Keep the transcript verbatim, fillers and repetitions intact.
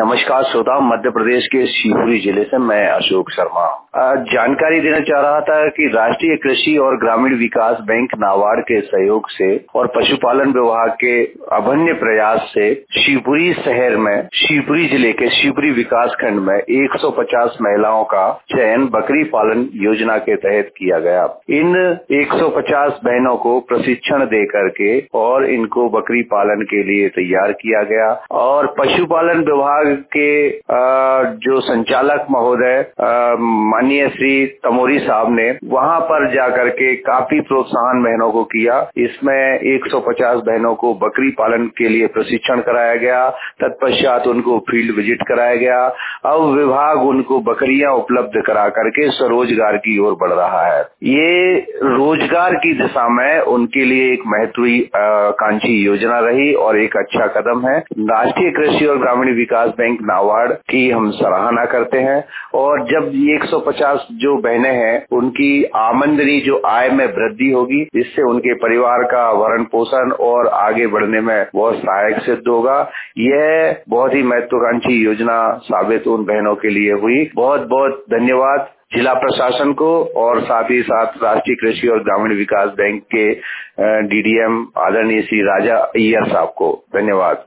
नमस्कार श्रोता, मध्य प्रदेश के शिवपुरी जिले से मैं अशोक शर्मा जानकारी देना चाह रहा था कि राष्ट्रीय कृषि और ग्रामीण विकास बैंक नाबार्ड के सहयोग से और पशुपालन विभाग के अभन्य प्रयास से शिवपुरी शहर में शिवपुरी जिले के शिवपुरी विकास खंड में एक सौ पचास महिलाओं का चयन बकरी पालन योजना के तहत किया गया। इन एक सौ पचास बहनों को प्रशिक्षण दे करके और इनको बकरी पालन के लिए तैयार किया गया और पशुपालन विभाग के जो संचालक महोदय माननीय श्री तमोरी साहब ने वहां पर जाकर के काफी प्रोत्साहन बहनों को किया। इसमें एक सौ पचास बहनों को बकरी पालन के लिए प्रशिक्षण कराया गया। तत्पश्चात उनको फील्ड विजिट कराया गया। अब विभाग उनको बकरियां उपलब्ध करा करके स्वरोजगार की ओर बढ़ रहा है। ये रोजगार की दिशा में उनके लिए एक महत्वाकांक्षी योजना रही और एक अच्छा कदम है। राष्ट्रीय कृषि और ग्रामीण विकास बैंक नाबार्ड की हम सराहना करते हैं और जब एक सौ पचास जो बहनें हैं उनकी आमदनी जो आय में वृद्धि होगी, इससे उनके परिवार का भरण पोषण और आगे बढ़ने में बहुत सहायक सिद्ध होगा। यह बहुत ही महत्वाकांक्षी योजना साबित उन बहनों के लिए हुई। बहुत बहुत धन्यवाद जिला प्रशासन को और साथ ही साथ राष्ट्रीय कृषि और ग्रामीण विकास बैंक के डीडीएम आदरणीय श्री राजा अय्यर साहब को। धन्यवाद।